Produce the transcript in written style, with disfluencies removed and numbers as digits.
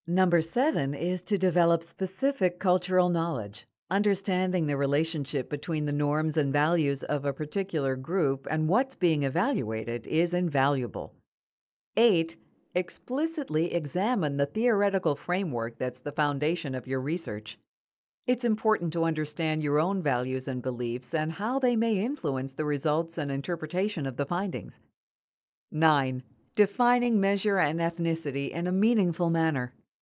Number seven is to develop specific cultural knowledge. Understanding the relationship between the norms and values of a particular group and what's being evaluated is invaluable. 8. Explicitly examine the theoretical framework that's the foundation of your research. It's important to understand your own values and beliefs and how they may influence the results and interpretation of the findings. 9. Defining measure and ethnicity in a meaningful manner.